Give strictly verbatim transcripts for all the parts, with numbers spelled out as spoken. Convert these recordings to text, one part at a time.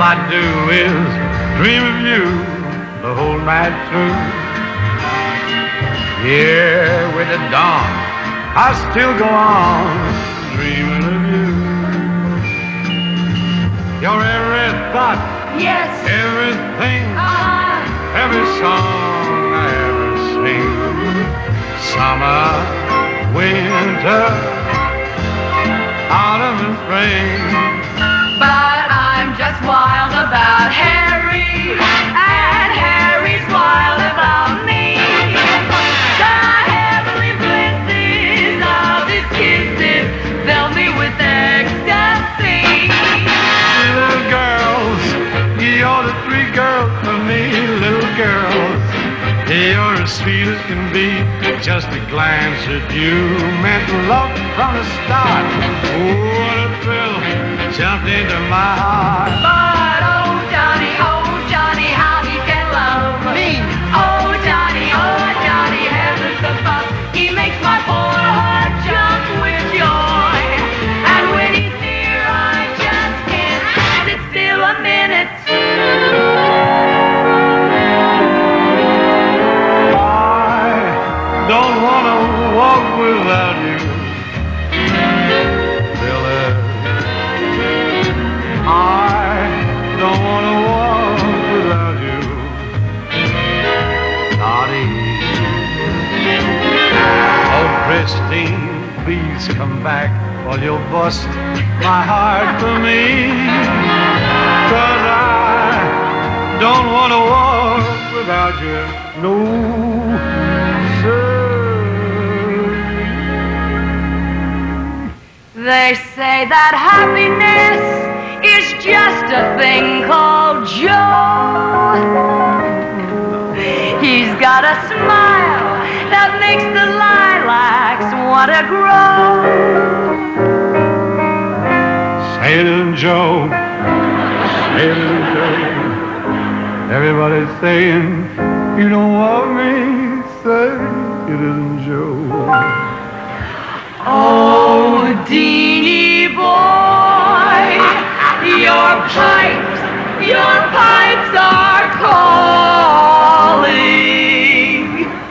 I do is dream of you the whole night through. Yeah, with the dawn, I still go on dreaming of you. Your every thought, yes, everything, uh, every song I ever sing. Summer, winter, autumn and spring. But I'm just wild about Harry, and Harry's wild about me. The heavenly blisses of his kisses fill me with ecstasy. Little girls, you're the three girls for me. Little girls, you're as sweet as can be. Just a glance at you meant love from the start. Oh, what a thrill jumped into my heart. But oh Johnny, oh Johnny, how he can love me. Oh Johnny, oh Johnny, heavens above, he makes my poor heart jump with joy. And when he's near, I just can't sit still a minute. I don't want to walk without you, Billy. I don't want to walk without you, Dottie. Oh, Christine, please come back or you'll bust my heart for me. 'Cause I don't want to walk without you, no, sir. They say that happiness is just a thing called Joe. He's got a smile that makes the lilacs want to grow. Sailin' Joe, Sailin' Joe. Everybody's saying you don't want me, say it isn't Joe. Oh, Deanie boy, your pipes, your pipes are calling.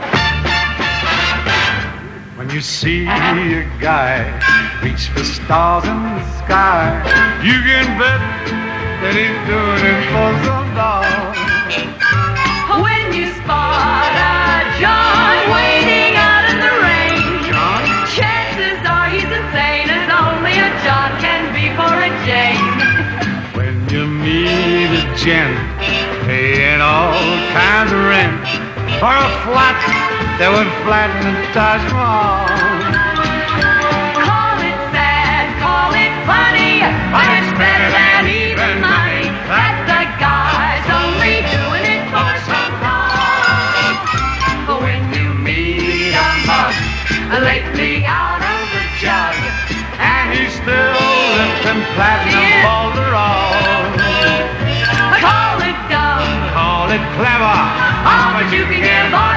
When you see a guy reach for stars in the sky, you can bet that he's doing it for some dollars. When you spot a John waiting out in the rain, John? chances are he's insane, as only a John can be for a Jane. When you meet a gent paying all kinds of rent for a flat that would flatten the Taj Mahal. Call it sad, call it funny, but it's better than even money. That the guy's only doing it for some fun. But when you meet a mug, lately out of the jug, And he's still lifting platinum Yeah. balls are all. call it dumb, Call it clever, oh, but you can give all